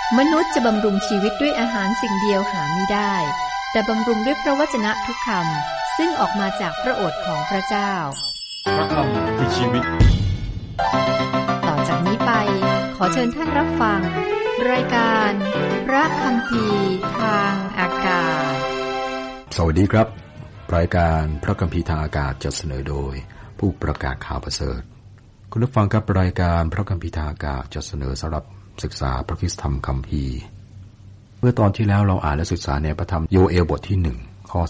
มนุษย์จะบำรุงชีวิตด้วยอาหารสิ่งเดียวหาไม่ได้แต่บำรุงด้วยพระวจนะทุกคำซึ่งออกมาจากพระโอษฐ์ของพระเจ้าพระคำคือชีวิตต่อจากนี้ไปขอเชิญท่านรับฟังรายการพระคัมภีร์ทางอากาศสวัสดีครับรายการพระคัมภีร์ทางอากาศจัดเสนอโดยผู้ประกาศข่าวประเสริฐคุณผู้ฟังครับรายการพระคัมภีร์ทางอากาศจัดเสนอสำหรับศึกษาพระคริสตธรรมคัมภีร์เมื่อตอนที่แล้วเราอ่านและศึกษาในพระธรรมโยเอลบทที่1ข้อ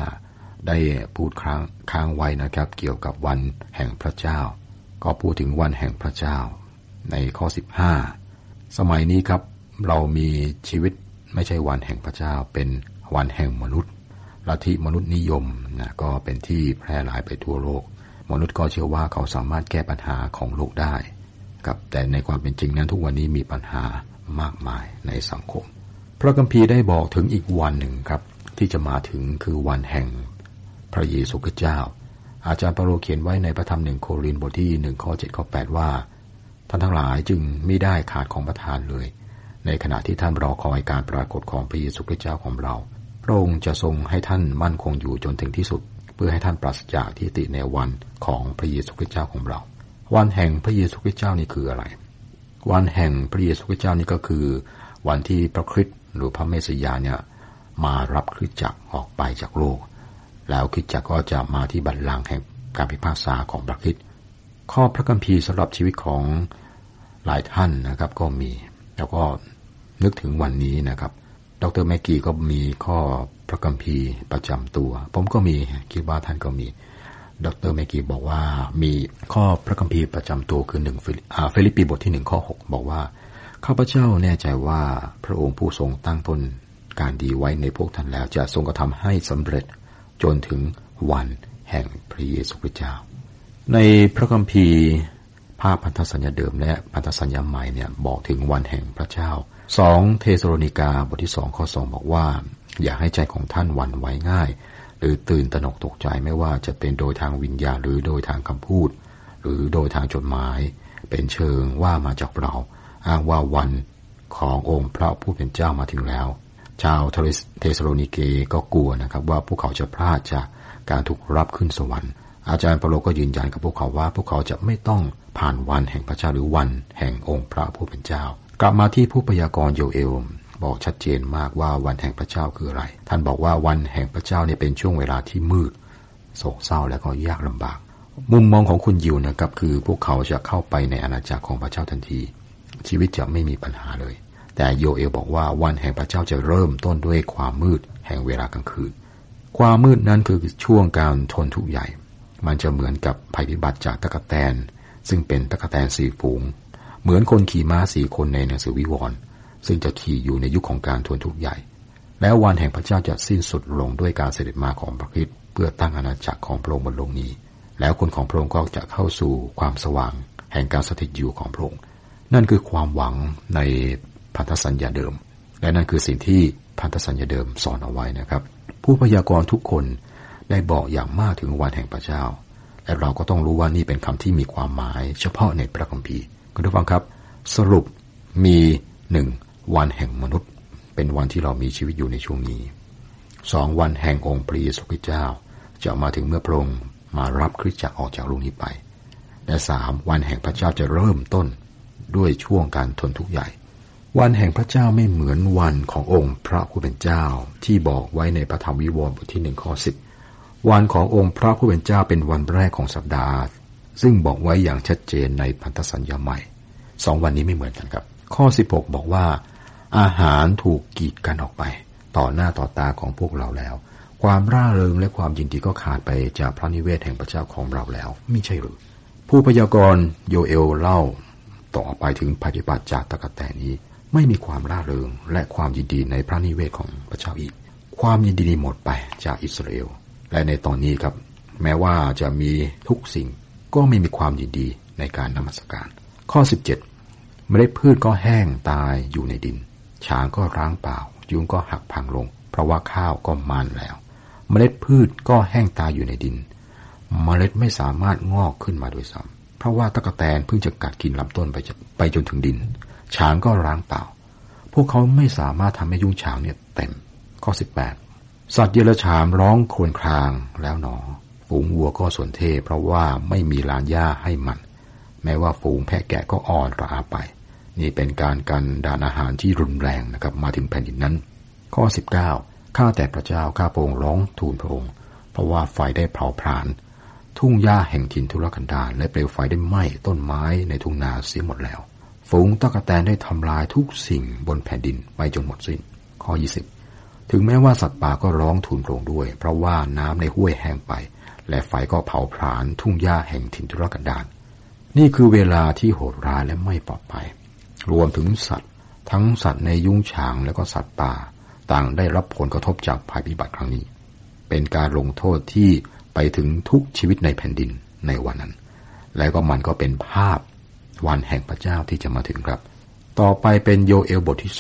15ได้พูดค้างไว้นะครับเกี่ยวกับวันแห่งพระเจ้าก็พูดถึงวันแห่งพระเจ้าในข้อ15สมัยนี้ครับเรามีชีวิตไม่ใช่วันแห่งพระเจ้าเป็นวันแห่งมนุษย์ลัทธิมนุษย์นิยมนะก็เป็นที่แพร่หลายไปทั่วโลกมนุษย์ก็เชื่อว่าเขาสามารถแก้ปัญหาของโลกได้ครับแต่ในความเป็นจริงนั้นทุกวันนี้มีปัญหามากมายในสังคมพระคัมภีร์ได้บอกถึงอีกวันหนึ่งครับที่จะมาถึงคือวันแห่งพระเยซูคริสต์เจ้าอาจารย์เปาโลเขียนไว้ในพระธรรม1โครินธ์บทที่1ข้อ7ข้อ8ว่าท่านทั้งหลายจึงไม่ได้ขาดของประทานเลยในขณะที่ท่านรอคอยการปรากฏของพระเยซูคริสต์เจ้าของเราพระองค์จะทรงให้ท่านมั่นคงอยู่จนถึงที่สุดเพื่อให้ท่านปราศจากทิฏฐิในวันของพระเยซูคริสต์เจ้าของเราวันแห่งพระเยซูคริสต์เจ้านี่คืออะไรวันแห่งพระเยซูคริสต์เจ้านี่ก็คือวันที่พระคริสต์หรือพระเมสสิยาเนี่ยมารับคริสตจักรออกไปจากโลกแล้วคริสตจักรก็จะมาที่บัลลังก์แห่งการพิพากษาของพระคริสต์ข้อพระคัมภีร์สำหรับชีวิตของหลายท่านนะครับก็มีแล้วก็นึกถึงวันนี้นะครับดร.แมกกี้ก็มีข้อพระคัมภีร์ประจำตัวผมก็มีคิดว่าท่านก็มีดร.แมกกี้บอกว่ามีข้อพระคัมภีร์ประจำตัวคือฟิลิปปีบทที่1ข้อ6บอกว่าข้าพเจ้าแน่ใจว่าพระองค์ผู้ทรงตั้งต้นการดีไว้ในพวกท่านแล้วจะทรงกระทำให้สำเร็จจนถึงวันแห่งพระเยซูคริสต์เจ้าในพระคัมภีร์ภาพพันธสัญญาเดิมและพันธสัญญาใหม่เนี่ยบอกถึงวันแห่งพระเจ้า2เทสโลนิกาบทที่2ข้อ2บอกว่าอย่าให้ใจของท่านหวั่นไหวง่ายหรือตื่นตระหนกตกใจไม่ว่าจะเป็นโดยทางวิญญาณหรือโดยทางคำพูดหรือโดยทางจดหมายเป็นเชิงว่ามาจากเราอ้างว่าวันขององค์พระผู้เป็นเจ้ามาถึงแล้วชาวเทสโลนิเกก็กลัวนะครับว่าพวกเขาจะพลาดจากการถูกรับขึ้นสวรรค์อาจารย์เปาโลก็ยืนยันกับพวกเขาว่าพวกเขาจะไม่ต้องผ่านวันแห่งพระเจ้าหรือวันแห่งองค์พระผู้เป็นเจ้ากลับมาที่ผู้พยากรณ์โยเอลบอกชัดเจนมากว่าวันแห่งพระเจ้าคืออะไรท่านบอกว่าวันแห่งพระเจ้าเนี่ยเป็นช่วงเวลาที่มืดโศกเศร้าและก็ยากลำบากมุมมองของคุณยิวนะครับคือพวกเขาจะเข้าไปในอาณาจักรของพระเจ้าทันทีชีวิตจะไม่มีปัญหาเลยแต่โยเอลบอกว่าวันแห่งพระเจ้าจะเริ่มต้นด้วยความมืดแห่งเวลากลางคืนความมืดนั้นคือช่วงการทนทุกข์ใหญ่มันจะเหมือนกับภัยพิบัติจากตั๊กแตนซึ่งเป็นตั๊กแตน4ฝูงเหมือนคนขี่ม้า4คนในหนังสือวิวรณ์ซึ่งจะขี่อยู่ในยุคของการทนทุกข์ใหญ่แล้ววันแห่งพระเจ้าจะสิ้นสุดลงด้วยการเสด็จมาของพระคริสต์เพื่อตั้งอาณาจักรของพระองค์บนโลกนี้แล้วคนของพระองค์ก็จะเข้าสู่ความสว่างแห่งการสถิตอยู่ของพระองค์นั่นคือความหวังในพันธสัญญาเดิมและนั่นคือสิ่งที่พันธสัญญาเดิมสอนเอาไว้นะครับผู้พยากรณ์ทุกคนได้บอกอย่างมากถึงวันแห่งพระเจ้าและเราก็ต้องรู้ว่านี่เป็นคำที่มีความหมายเฉพาะในพระคัมภีร์คุณผู้ฟังครับสรุปมี1วันแห่งมนุษย์เป็นวันที่เรามีชีวิตอยู่ในช่วงนี้2วันแห่งองค์พระเยซูคริสต์เจ้าจะมาถึงเมื่อพระองค์มารับคริสตจักรออกจากโลกนี้ไปและ3วันแห่งพระเจ้าจะเริ่มต้นด้วยช่วงการทนทุกข์ใหญ่วันแห่งพระเจ้าไม่เหมือนวันขององค์พระผู้เป็นเจ้าที่บอกไว้ในพระธรรมวิวรณ์บทที่1ข้อ10วันขององค์พระผู้เป็นเจ้าเป็นวันแรกของสัปดาห์ซึ่งบอกไว้อย่างชัดเจนในพันธสัญญาใหม่2วันนี้ไม่เหมือนกันครับข้อ16บอกว่าอาหารถูกกีดกันออกไปต่อหน้าต่อตาของพวกเราแล้วความร่าเริงและความยินดีก็ขาดไปจากพระนิเวศแห่งพระเจ้าของเราแล้วไม่ใช่หรือผู้พยากรณ์โยเอลเล่าต่อไปถึงภัยพิบัติจากตั๊กแตนนี้ไม่มีความร่าเริงและความยินดีในพระนิเวศของพระเจ้าอีกความยินดีหมดไปจากอิสราเอลและในตอนนี้ครับแม้ว่าจะมีทุกสิ่งก็ไม่มีความยินดีในการนมัสการข้อ17เมล็ดพืชก็แห้งตายอยู่ในดินช้างก็ร้างเปล่ายุงก็หักพังลงเพราะว่าข้าวก็มันแล้วเมล็ดพืชก็แห้งตายอยู่ในดินเมล็ดไม่สามารถงอกขึ้นมาโดยซ้ำเพราะว่าตั๊กแตนเพิ่งจะกัดกินลำต้นไปจนถึงดินช้างก็ร้างเปล่าผพวกเขาไม่สามารถทำให้ยุ้งฉางเนี่ยเต็มข้อ18สัตว์เดรัจฉานร้องครวญครางแล้วหนอฝูงวัวก็สนเทเพราะว่าไม่มีลานหญ้าให้มันแม้ว่าฝูงแพะแกะก็อ่อนระอาไปนี่เป็นการกันดานอาหารที่รุนแรงนะครับมาถึงแผ่นดินนั้นข้อ19ข้าแต่พระเจ้าข้าพระองค์ร้องทูลพระองค์เพราะว่าไฟได้เผาผลาญทุ่งหญ้าแห่งถิ่นทุรกันดารและเปลวไฟได้ไหม้ต้นไม้ในทุ่งนาเสียหมดแล้วฝูงตั๊กแตนได้ทำลายทุกสิ่งบนแผ่นดินไปจนหมดสิ้นข้อ20ถึงแม้ว่าสัตว์ป่าก็ร้องทูลพระองค์ด้วยเพราะว่าน้ำในห้วยแห้งไปและไฟก็เผาผลาญทุ่งหญ้าแห่งถิ่นทุรกันดารนี่คือเวลาที่โหดร้ายและไม่ปลอดภัยรวมถึงสัตว์ทั้งสัตว์ในยุ้งฉางและก็สัตว์ป่าต่างได้รับผลกระทบจากภัยพิบัติครั้งนี้เป็นการลงโทษที่ไปถึงทุกชีวิตในแผ่นดินในวันนั้นและก็มันก็เป็นภาพวันแห่งพระเจ้าที่จะมาถึงครับต่อไปเป็นโยเอลบทที่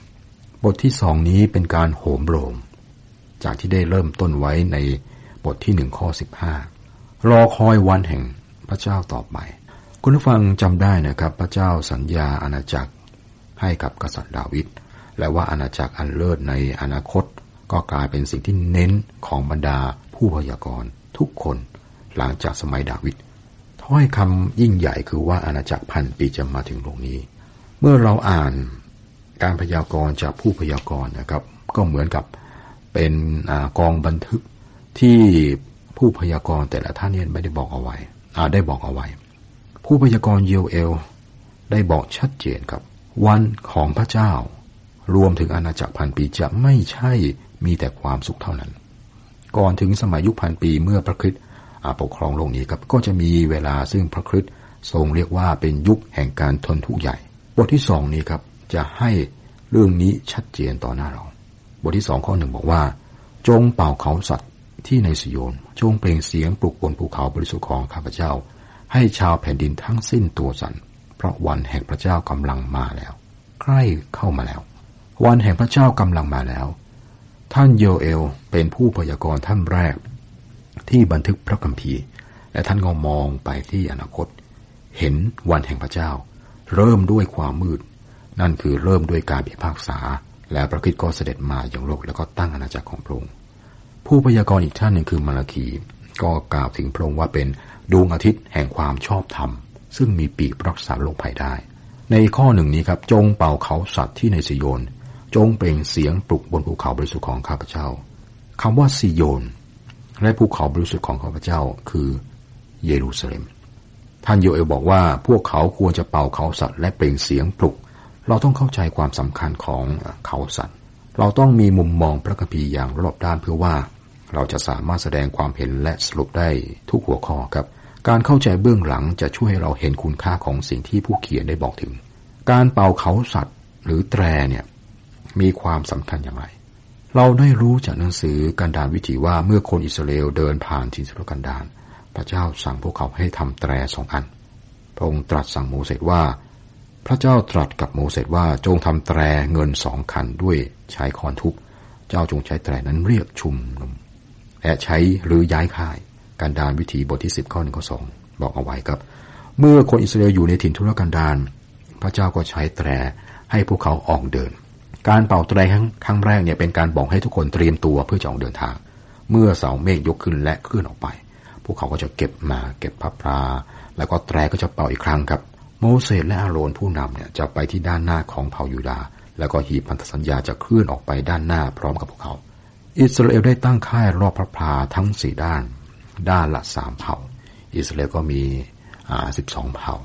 2บทที่2นี้เป็นการโหมโรงจากที่ได้เริ่มต้นไว้ในบทที่1ข้อ15รอคอยวันแห่งพระเจ้าต่อไปคุณผู้ฟังจำได้นะครับพระเจ้าสัญญาอาณาจักรให้กับกษัตริย์ดาวิดและว่าอาณาจักรอันเลิศในอนาคตก็กลายเป็นสิ่งที่เน้นของบรรดาผู้พยากรณ์ทุกคนหลังจากสมัยดาวิดถ้อยคำยิ่งใหญ่คือว่าอาณาจักรพันปีจะมาถึงโลกนี้เมื่อเราอ่านการพยากรณ์จากผู้พยากรณ์นะครับก็เหมือนกับเป็นกองบันทึกที่ผู้พยากรณ์แต่ละท่านเนี่ยไม่ได้บอกเอาไว้ได้บอกเอาไว้ผู้พยากรณ์โยเอลได้บอกชัดเจนครับวันของพระเจ้ารวมถึงอาณาจักรพันปีจะไม่ใช่มีแต่ความสุขเท่านั้นก่อนถึงสมัยยุคพันปีเมื่อพระคริสต์ปกครองโลกนี้ครับก็จะมีเวลาซึ่งพระคริสต์ทรงเรียกว่าเป็นยุคแห่งการทนทุกข์ใหญ่บทที่2นี้ครับจะให้เรื่องนี้ชัดเจนต่อหน้าเราบทที่2ข้อ1บอกว่าจงเป่าเขาสัตว์ที่ในซิโยนจงเปล่งเสียงปลุกบนภูเขาบริสุทธิ์ของข้าพเจ้าให้ชาวแผ่นดินทั้งสิ้นตัวสั่นเพราะวันแห่งพระเจ้ากำลังมาแล้วใกล้เข้ามาแล้ววันแห่งพระเจ้ากำลังมาแล้วท่านโยเอลเป็นผู้พยากรณ์ท่านแรกที่บันทึกพระคัมภีร์และท่านก็มองไปที่อนาคตเห็นวันแห่งพระเจ้าเริ่มด้วยความมืดนั่นคือเริ่มด้วยการพิพากษาและพระคริสต์ก็เสด็จมาอย่างโลกแล้วก็ตั้งอาณาจักรของพระองค์ผู้พยากรณ์อีกท่านหนึ่งคือมาลาคีก็กล่าวถึงพระองค์ว่าเป็นดวงอาทิตย์แห่งความชอบธรรมซึ่งมีปีกรักษาโรคภัยได้ในข้อ1นี้ครับจงเป่าเขาสัตว์ที่ในซิโยนจงเปล่งเสียงปลุกบนภูเขาบริสุทธิ์ของข้าพเจ้าคำว่าซิโยนและภูเขาบริสุทธิ์ของข้าพเจ้าคือเยรูซาเล็มท่านโยเอลบอกว่าพวกเขาควรจะเป่าเขาสัตว์และเปล่งเสียงปลุกเราต้องเข้าใจความสำคัญของเขาสัตว์เราต้องมีมุมมองพระคัมภีร์อย่างรอบด้านเพื่อว่าเราจะสามารถแสดงความเห็นและสรุปได้ทุกหัวข้อครับการเข้าใจเบื้องหลังจะช่วยให้เราเห็นคุณค่าของสิ่งที่ผู้เขียนได้บอกถึงการเป่าเขาสัตว์หรือแตรเนี่ยมีความสำคัญอย่างไรเราได้รู้จากหนังสือกันดารวิถีว่าเมื่อคนอิสราเอลเดินผ่านถิ่นทุรกันดารพระเจ้าสั่งพวกเขาให้ทำแตร2 อันพระองค์ตรัสสั่งโมเสสว่าพระเจ้าตรัสกับโมเสสว่าจงทำแตรเงิน2 คันด้วยใช้ค้อนทุบเจ้าจงใช้แตรนั้นเรียกชุมนุมและใช้หรือย้ายค่ายกันดารวิถีบทที่10ข้อ1ข้อ2บอกเอาไว้ครับเมื่อคนอิสราเอลอยู่ในถิ่นทุรกันดารพระเจ้าก็ใช้แตรให้พวกเขาออกเดินการเป่าแตรครั้งแรกเนี่ยเป็นการบอกให้ทุกคนเตรียมตัวเพื่อจะออกเดินทางเมื่อเสาเมฆยกขึ้นและเคลื่อนออกไปพวกเขาก็จะเก็บพระพลาแล้วก็แตรก็จะเป่าอีกครั้งครับโมเสสและอาโรนผู้นำเนี่ยจะไปที่ด้านหน้าของเผ่ายูดาห์แล้วก็หีบพันธสัญญาจะเคลื่อนออกไปด้านหน้าพร้อมกับพวกเขาอิสราเอลได้ตั้งค่ายรอบพระพลาทั้ง4ด้านละ3เผ่าอิสราเอลก็มี12เผ่า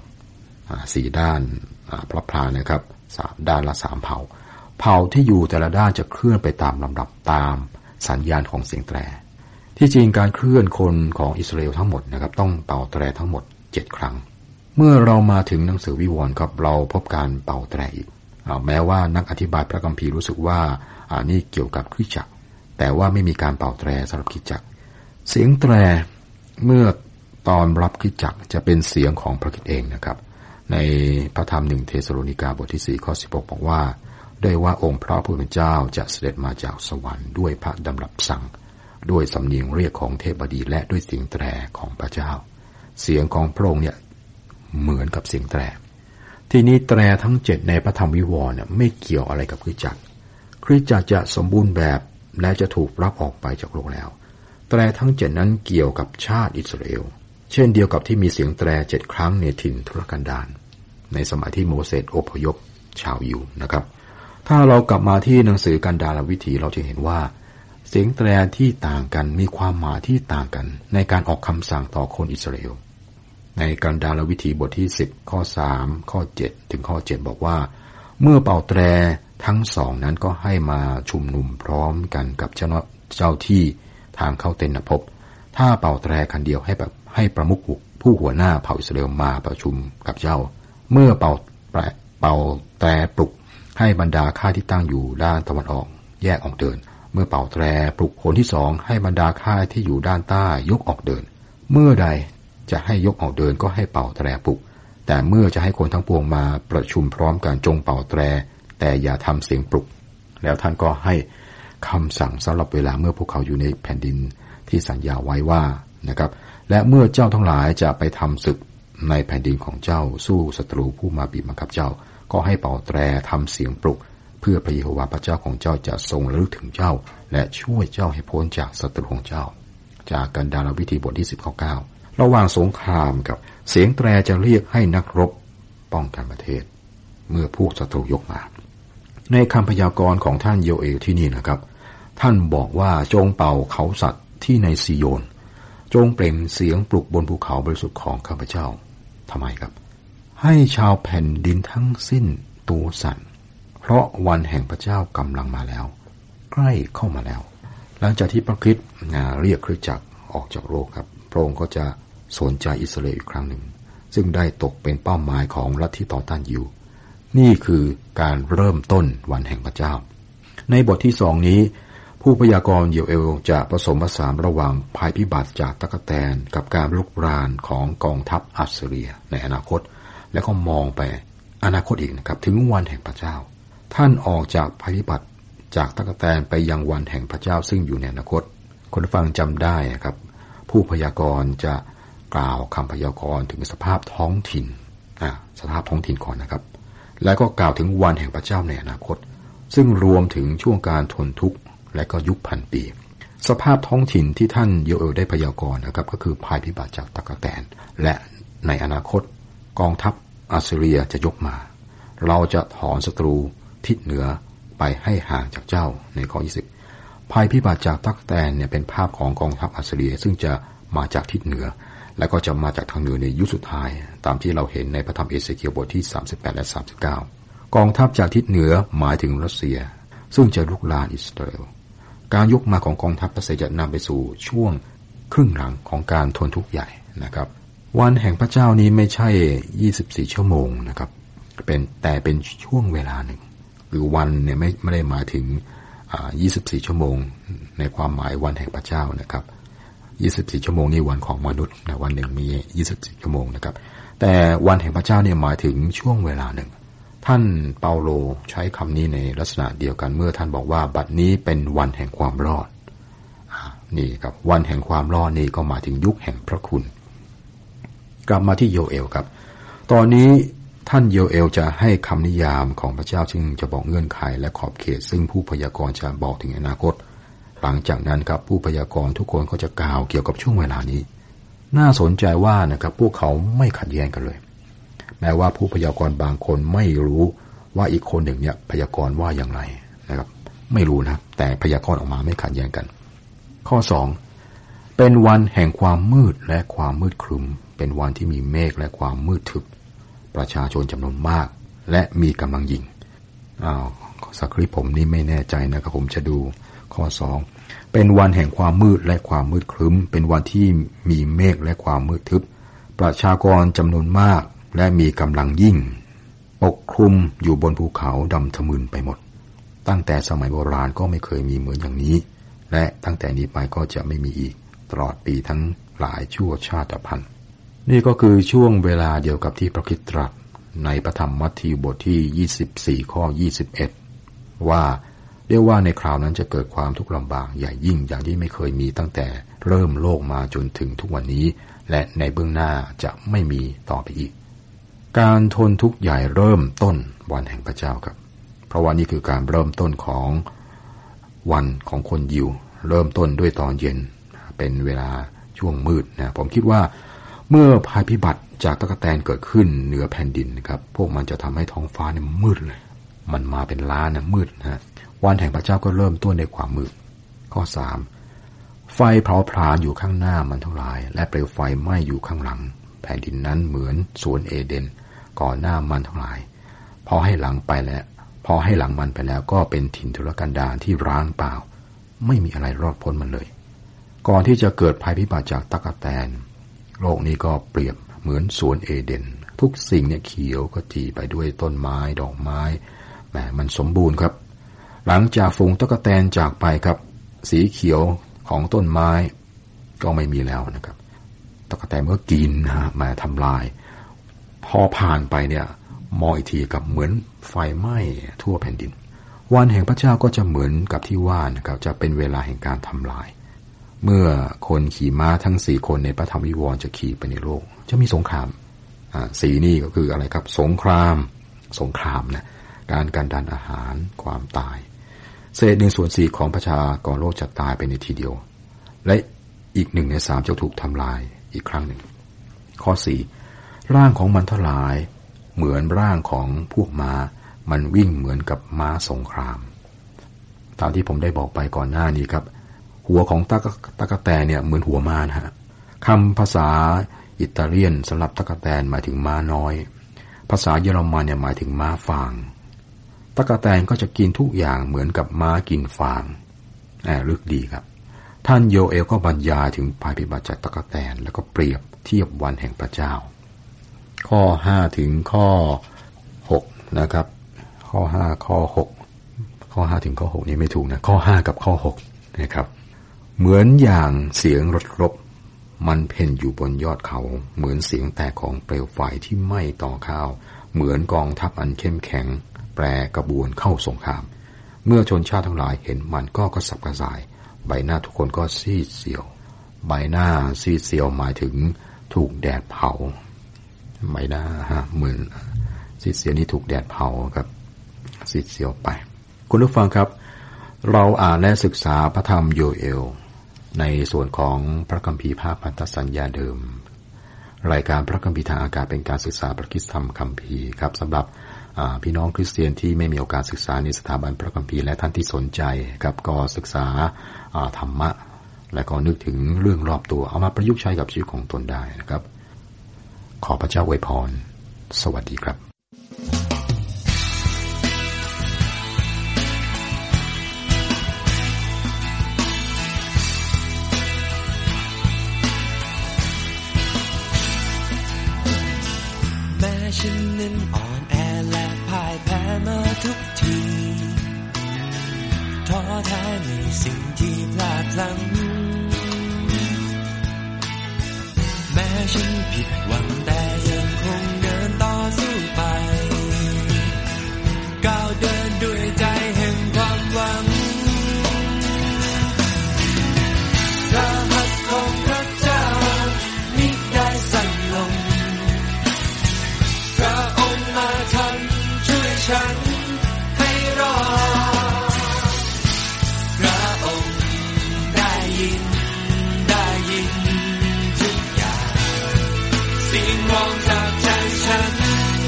4ด้านพระพลานะครับด้านละ3เผ่าที่อยู่แต่ละด้านจะเคลื่อนไปตามลำดับตามสัญญาณของเสียงแตรที่จริงการเคลื่อนคนของอิสราเอลทั้งหมดนะครับต้องเป่าแตรทั้งหมด7 ครั้งเมื่อเรามาถึงหนังสือวิวรณ์ครับเราพบการเป่าแตรอีกแม้ว่านักอธิบายพระคัมภีร์รู้สึกว่านี่เกี่ยวกับคริสตจักรแต่ว่าไม่มีการเป่าแตรสำหรับคริสตจักรเสียงแตรเมื่อตอนรับคริสตจักรจะเป็นเสียงของพระคริสต์เองนะครับในพระธรรม1เธสโลนิกาบทที่4ข้อ16บอกว่าด้วยว่าองค์พระผู้เป็นเจ้าจะเสด็จมาจากสวรรค์ด้วยพระดำรัสสั่งด้วยสำเนียงเรียกของเทพบดีและด้วยเสียงแตรของพระเจ้าเสียงของพระองค์เนี่ยเหมือนกับเสียงแตรทีนี้แตรทั้ง7ในพระธรรมวิวรณ์ไม่เกี่ยวอะไรกับคริสตจักรคริสตจักรจะสมบูรณ์แบบและจะถูกรับออกไปจากโลกแล้วแตรทั้ง7นั้นเกี่ยวกับชาติอิสราเอลเช่นเดียวกับที่มีเสียงแตร7ครั้งในถิ่นทุรกันดารในสมัยที่โมเสสอพยพชาวยิวนะครับถ้าเรากลับมาที่หนังสือกันดารวิถีเราจะเห็นว่าเสียงแตรที่ต่างกันมีความหมายที่ต่างกันในการออกคำสั่งต่อคนอิสราเอลในกันดารวิถีบทที่10ข้อ3ข้อ7ถึงข้อ7บอกว่าเมื่อเป่าแตรทั้งสองนั้นก็ให้มาชุมนุมพร้อมกันกับเจ้าที่ทางเข้าเต็นท์ภพถ้าเป่าแตรคันเดียวให้ประมุขผู้หัวหน้าเผ่าอิสราเอลมาประชุมกับเจ้าเมื่อเป่าแตรปลุกให้บรรดาข้าที่ตั้งอยู่ด้านตะวันออกแยกออกเดินเมื่อเป่าแตรปลุกคนที่2ให้บรรดาข้าที่อยู่ด้านใต้ยกออกเดินเมื่อใดจะให้ยกออกเดินก็ให้เป่าแตรปลุกแต่เมื่อจะให้คนทั้งปวงมาประชุมพร้อมกันจงเป่าแตรแต่อย่าทำเสียงปลุกแล้วท่านก็ให้คำสั่งสำหรับเวลาเมื่อพวกเขาอยู่ในแผ่นดินที่สัญญาไว้ว่านะครับและเมื่อเจ้าทั้งหลายจะไปทำศึกในแผ่นดินของเจ้าสู้ศัตรูผู้มาบีบบังคับเจ้าก็ให้เป่าแตรทำเสียงปลุกเพื่อพระเยโฮวาห์พระเจ้าของเจ้าจะทรงระลึกถึงเจ้าและช่วยเจ้าให้พ้นจากศัตรูของเจ้าจากกันดารวิถีบทที่10ข้อ9ระหว่างสงครามกับเสียงแตรจะเรียกให้นักรบป้องกันประเทศเมื่อพวกศัตรูยกมาในคำพยากรณ์ของท่านโยเอลที่นี่นะครับท่านบอกว่าจงเป่าเขาสัตว์ที่ในซิโยนจงเปล่งเสียงปลุกบนภูเขาบริสุทธิ์ของข้าพเจ้าทำไมครับให้ชาวแผ่นดินทั้งสิ้นตัวสั่นเพราะวันแห่งพระเจ้ากำลังมาแล้วใกล้เข้ามาแล้วหลังจากที่พระคริสต์เรียกคริสตจักรออกจากโลกครับพระองค์ก็จะสนใจอิสราเอลอีกครั้งหนึ่งซึ่งได้ตกเป็นเป้าหมายของลัทธิต่อต้านยิวนี่คือการเริ่มต้นวันแห่งพระเจ้าในบทที่2นี้ผู้พยากรณ์โยเอลจะผสมผสานระหว่างภัยพิบัติจากตั๊กแตนกับการลุกรานของกองทัพอัสซีเรียในอนาคตและก็มองไปอนาคตอีกนะครับถึงวันแห่งพระเจ้าท่านออกจากภัยพิบัติจากตั๊กแตนไปยังวันแห่งพระเจ้าซึ่งอยู่ในอนาคตคนฟังจำได้ครับผู้พยากรณ์จะกล่าวคำพยากรณ์ถึงสภาพท้องถิ่นสภาพท้องถิ่นก่อนนะครับและก็กล่าวถึงวันแห่งพระเจ้าในอนาคตซึ่งรวมถึงช่วงการทนทุกข์และก็ยุคพันปีสภาพท้องถิ่นที่ท่านโยเอลได้พยากรณ์นะครับก็คือภัยพิบัติจากตั๊กแตนและในอนาคตกองทัพอัสซีเรียจะยกมาเราจะถอนศัตรูทิศเหนือไปให้ห่างจากเจ้าในข้อ20ภัยพิบัติจากตั๊กแตนเนี่ยเป็นภาพของกองทัพอัสซีเรียซึ่งจะมาจากทิศเหนือและก็จะมาจากทางเหนือในยุคสุดท้ายตามที่เราเห็นในพระธรรมเอเสเคียลบทที่38และ39กองทัพจากทิศเหนือหมายถึงรัสเซียซึ่งจะลุกลานอิสราเอลการยกมาของกองทัพรัสเซียจะนำไปสู่ช่วงครึ่งหลังของการทนทุกข์ใหญ่นะครับวันแห่งพระเจ้านี้ไม่ใช่24ชั่วโมงนะครับแต่เป็นช่วงเวลาหนึ่งหรือวันเนี่ยไม่ได้หมายถึง24ชั่วโมงในความหมายวันแห่งพระเจ้านะครับ24ชั่วโมงนี่วันของมนุษย์นะวันหนึ่งมี24ชั่วโมงนะครับแต่วันแห่งพระเจ้าเนี่ยหมายถึงช่วงเวลาหนึ่งท่านเปาโลใช้คำนี้ในลักษณะเดียวกันเมื่อท่านบอกว่าบัดนี้เป็นวันแห่งความรอดนี่ครับวันแห่งความรอดนี่ก็หมายถึงยุคแห่งพระคุณกลับมาที่โยเอลครับตอนนี้ท่านโยเอลจะให้คำนิยามของพระเจ้าซึ่งจะบอกเงื่อนไขและขอบเขตซึ่งผู้พยากรณ์จะบอกถึงอนาคตหลังจากนั้นครับผู้พยากรณ์ทุกคนก็จะกล่าวเกี่ยวกับช่วงเวลานี้น่าสนใจว่านะครับพวกเขาไม่ขัดแย้งกันเลยแม้ว่าผู้พยากรณ์บางคนไม่รู้ว่าอีกคนหนึ่งเนี่ยพยากรณ์ว่าอย่างไรนะครับไม่รู้นะแต่พยากรณ์ออกมาไม่ขัดแย้งกันข้อ2เป็นวันแห่งความมืดและความมืดครึ้มเป็นวันที่มีเมฆและความมืดทึบประชาชนจำนวนมากและมีกำลังยิงสคริปต์ผมนี่ไม่แน่ใจนะครับผมจะดูข้อ2เป็นวันแห่งความมืดและความมืดครึ้มเป็นวันที่มีเมฆและความมืดทึบประชากรจำนวนมากและมีกำลังยิ่งปกคลุมอยู่บนภูเขาดำทะมึนไปหมดตั้งแต่สมัยโบราณก็ไม่เคยมีเหมือนอย่างนี้และตั้งแต่นี้ไปก็จะไม่มีอีกตลอดปีทั้งหลายชั่วชาติพันธุ์นี่ก็คือช่วงเวลาเดียวกับที่พระคริสต์ตรัสในพระธรรมมัทธิวบทที่24ข้อ21ว่าเรียกว่าในคราวนั้นจะเกิดความทุกข์ลำบากใหญ่ยิ่งอย่างที่ไม่เคยมีตั้งแต่เริ่มโลกมาจนถึงทุกวันนี้และในเบื้องหน้าจะไม่มีต่อไปอีกการทนทุกข์ใหญ่เริ่มต้นวันแห่งพระเจ้าครับเพราะว่านี่คือการเริ่มต้นของวันของคนยิวเริ่มต้นด้วยตอนเย็นเป็นเวลาช่วงมืดนะผมคิดว่าเมื่อภัยพิบัติจากตั๊กแตนเกิดขึ้นเหนือแผ่นดินครับพวกมันจะทำให้ท้องฟ้าเนี่ยมืดเลยมันมาเป็นล้านนะมืดนะวันแห่งพระเจ้าก็เริ่มต้นในความมืดข้อ3ไฟเผาผลาญอยู่ข้างหน้ามันทั้งหลายและเปลวไฟไหม้อยู่ข้างหลังแผ่นดินนั้นเหมือนสวนเอเดนก่อนหน้ามันทั้งหลายพอให้หลังมันไปแล้วก็เป็นถิ่นทุรกันดารที่ร้างเปล่าไม่มีอะไรรอดพ้นมันเลยก่อนที่จะเกิดภัยพิบัติจากตั๊กแตนโลกนี้ก็เปรียบเหมือนสวนเอเดนทุกสิ่งเนี่ยเขียวก็จีไปด้วยต้นไม้ดอกไม้แหมมันสมบูรณ์ครับหลังจากฝูงตั๊กแตนจากไปครับสีเขียวของต้นไม้ก็ไม่มีแล้วนะครับตั๊กแตนก็กินมาทำลายพอผ่านไปเนี่ยมองอีกทีกับเหมือนไฟไหม้ทั่วแผ่นดินวันแห่งพระเจ้าก็จะเหมือนกับที่ว่านะครับจะเป็นเวลาแห่งการทำลายเมื่อคนขี่ม้าทั้ง4คนในพระธรรมวิวรณ์จะขี่ไปในโลกจะมีสงครามสีนี่ก็คืออะไรครับสงครามนะการกันดารอาหารความตายเศษ1/4ของประชากรโลกจะตายไปในทีเดียวและอีก1 ใน 3จะถูกทำลายอีกครั้งหนึ่งข้อ4ร่างของมันทั้งหลายเหมือนร่างของพวกม้ามันวิ่งเหมือนกับม้าสงครามตามที่ผมได้บอกไปก่อนหน้านี้ครับหัวของตั๊กแตนเนี่ยเหมือนหัวม้านะฮะคำภาษาอิตาเลียนสำหรับตั๊กแตนหมายถึงม้าน้อยภาษาเยอรมันเนี่ยหมายถึงม้าฟางตั๊กแตนก็จะกินทุกอย่างเหมือนกับม้ากินฟางลึกดีครับท่านโยเอลก็บรรยายถึงภัยพิบัติจากตั๊กแตนแล้วก็เปรียบเทียบวันแห่งพระเจ้าข้อ5ถึงข้อ6นะครับข้อ5ข้อ6ข้อ5ถึงข้อ6นี้ไม่ถูกนะข้อ5กับข้อ6นะครับเหมือนอย่างเสียงรถรบมันเพ่นอยู่บนยอดเขาเหมือนเสียงแตกของเปลวไฟที่ไหม้ต่อข้าวเหมือนกองทัพอันเข้มแข็งแปรกระบวนเข้าสงครามเมื่อชนชาติทั้งหลายเห็นมันก็กระสับกระส่ายใบหน้าทุกคนก็ซีดเซียวใบหน้าซีดเซียวหมายถึงถูกแดดเผาใบหน้าเหมือนซีดเซียวนี่ถูกแดดเผาครับซีดเซียวไปคุณผู้ฟังครับเราอ่านและศึกษาพระธรรมโยเอลในส่วนของพระคัมภีร์ภาคพันธสัญญาเดิมรายการพระคัมภีร์ทางอากาศเป็นการศึกษาพระคริสตธรรมคัมภีร์ครับสำหรับพี่น้องคริสเตียนที่ไม่มีโอกาสศึกษาในสถาบันพระคัมภีร์และท่านที่สนใจครับก็ศึกษาธรรมะและก็นึกถึงเรื่องรอบตัวเอามาประยุกต์ใช้กับชีวิตของตนได้นะครับขอพระเจ้าอวยพรสวัสดีครับฉันนั้นอ่อนแอและพ่ายแพ้มาทุกทีท้อแท้ในสิ่งที่พลาดพลั้งแม้ฉันผิดหวังแต่ยังคงเดินต่อสู้ไปก้าวเดินด้วยใจแห่งความหวังพระหัตถ์ของพระเจ้ามิได้สั่นลงพระองค์มาทำช่วยฉันให้รอดพระองค์ได้ยินทุกอย่างเสียงร้องจากใจฉัน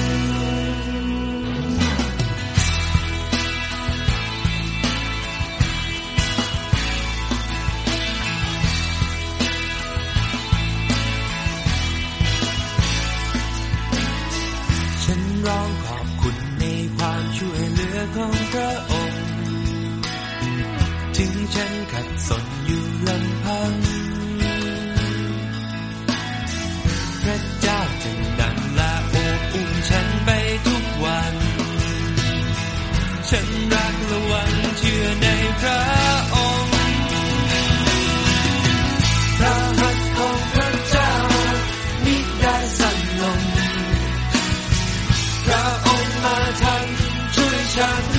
ร้องขอบคุณในความช่วยเหลือของพระองค์ถึงฉันขัดสนอยู่ลำพังพระเจ้าจึงดังและโอบอุ้มฉันไปทุกวันฉันรักและหวังเชื่อในพระองค์พระหัตถ์ของพระเจ้ามิได้สั่นลงพระองค์มาทำช่วยฉัน